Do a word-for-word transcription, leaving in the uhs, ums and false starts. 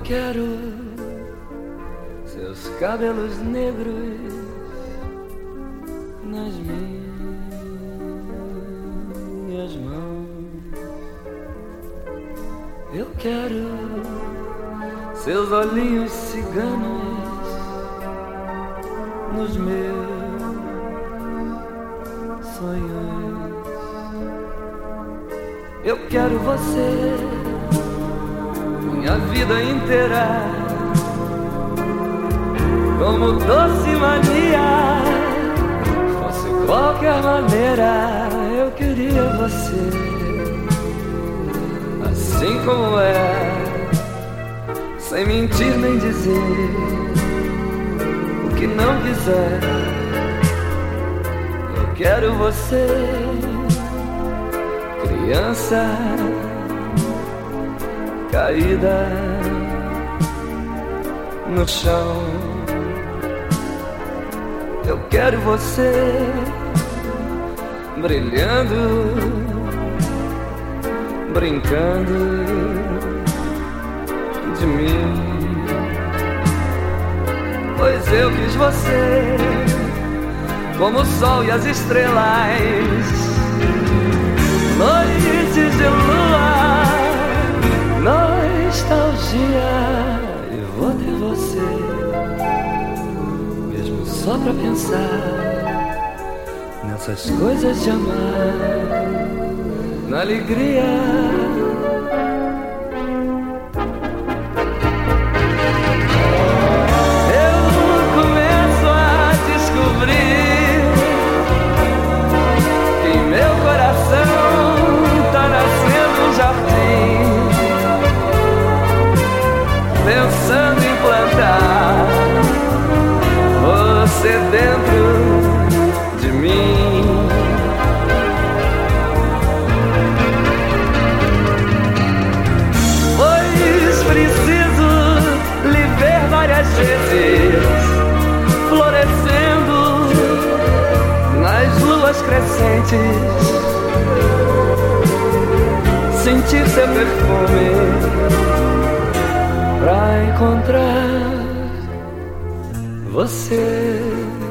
quero seus cabelos negros nas minhas mãos. Eu quero seus olhinhos ciganos nos meus sonhos. Eu quero você minha vida inteira, como doce mania. Fosse qualquer maneira, eu queria você assim como é, sem mentir nem dizer o que não quiser. Eu quero você, criança caída no chão. Eu quero você brilhando, brincando de mim, pois eu quis você como o sol e as estrelas, noites de lua, nostalgia. E vou ter você, mesmo só pra pensar nessas coisas de amar, na alegria. Pensando em plantar você dentro de mim. Pois preciso lhe ver várias vezes florescendo nas luas crescentes, sentir seu perfume pra encontrar você.